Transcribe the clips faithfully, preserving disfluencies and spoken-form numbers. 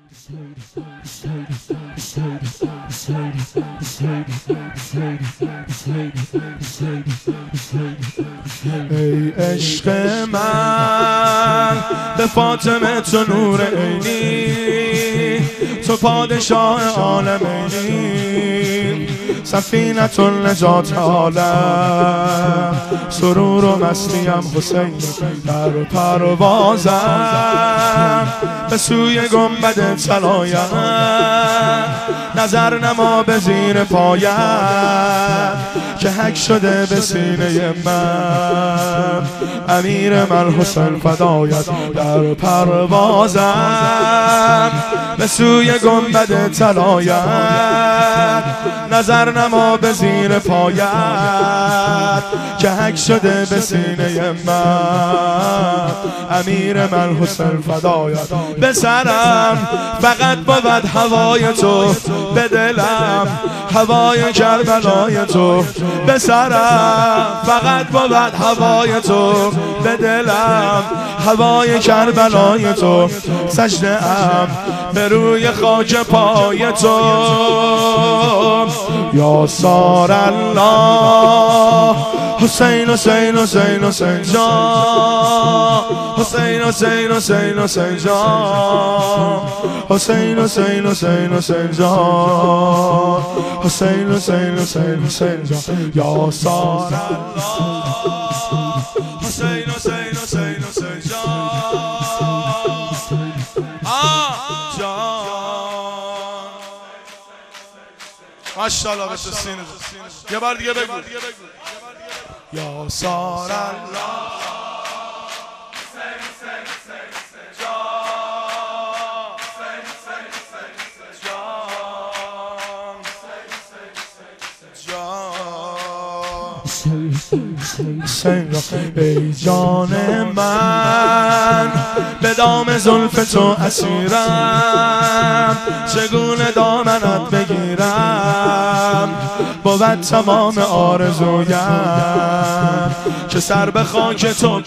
ای عشق من به فاطمه تو نور عینی، تو پادشاه عالمینی، سفینة النجات عالم، سرور و مستیم حسین در پروازم به سوی گنبد طلایم، نظر نما به زیر پایم که حک شده به سینه من، امیر من حسین فدایت در پروازم به سوی گنبد طلایم، نظر نما به زیر پایت که حک شده به سینه من، امیر من حسین فدایت به سرم فقط بود هوای تو، به دلم هوای کربلای تو، به سرم فقط بود هوای تو، به دلم هوای کربلای تو، سجده ام به روی خاک پای تو، یا سار الله حسین حسین حسین حسین جان، حسین حسین حسین حسین جان، حسین حسین حسین حسین جان، حسین حسین حسین حسین جان، یا سار الله حسین حسین حسین حسین جان، آه جان، ماشاءالله به سینه یه بار دیگه بگو، یا سار الله حسین حسین حسین حسین جان، حسین حسین حسین حسین جان، حسین حسین جان، ای جان من به دام زلف تو اسیرم، چگونه دامنت بگیرم، بود تمام آرزویم که سر به خاک تو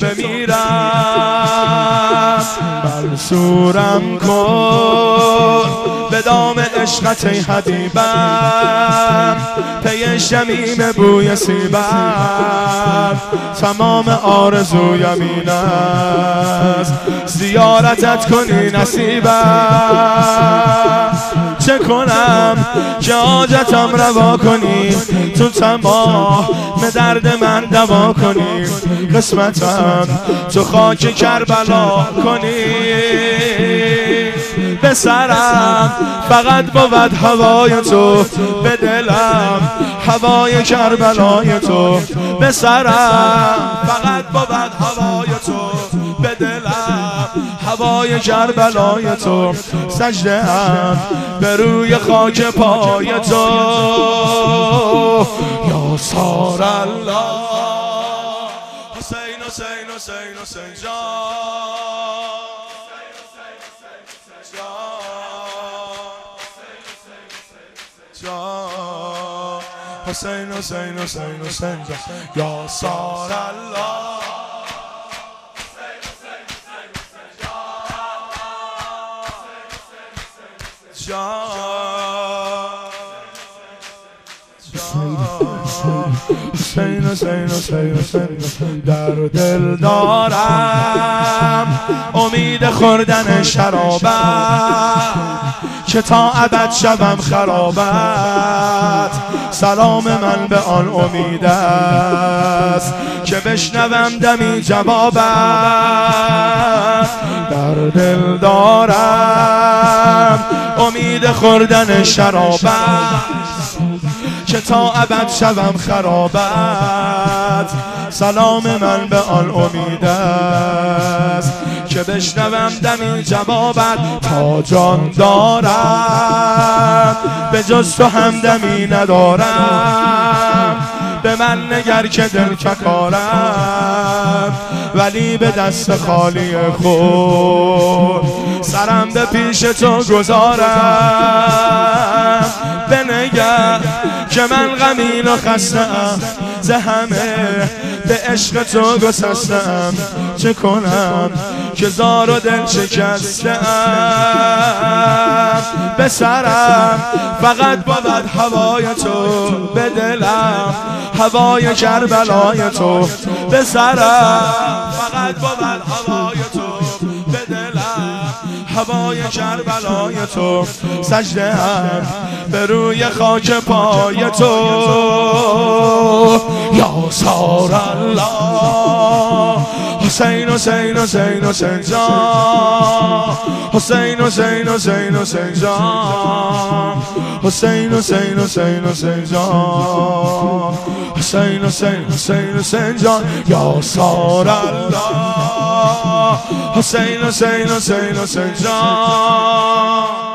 بمیرم، منصورم کن به دام عشقت ای حبیبم، پی شمیم بوی سیبم، تمام آرزویم این است زیارتت کنی نصیبم، چه کنم که حاجتم روا کنی، تو تمام درد من دوا کنی، قسمتم تو خاک کربلا کنی، به سرم فقط بود هوای تو، به دلم هوای کربلای تو، به سرم فقط بود هوای تو، به دلم هوای کربلای تو، سجده ام به روی خاک پای تو، یا سار الله حسین حسین حسین حسین جان، جان، حسین حسین حسین حسین جان، یا سار الله حسین حسین حسین حسین، در دل دارم امید خوردن شرابت که تا ابد شوم خرابت، سلام من به آن امید است که بشنوم دمی جوابت، در دل دارم امید خوردن شرابت که تا ابد شوم خرابت، سلام من به آن امید است که بشنوم دمی جوابت، تا جان دارم به جز تو همدمی ندارم، به من نگر که دل فکارم ولی به دست خالی خود سرم به پیش تو گذارم، بنگر که من غمین و خستم ز همه به عشق تو گسستم، چه کنم که زار و دل شکستم. به سرم فقط بود هوای تو، به دلم هوای کربلای تو، به سرم فقط بود هوای تو، به دلم هوای کربلای تو، سجده هم به روی خاک پای تو. یا سار الله حسین حسین حسین حسین جان، حسین حسین حسین حسین جان، حسین حسین حسین حسین جان، حسین حسین حسین حسین جان. یا سار الله حسین حسین حسین حسین جان.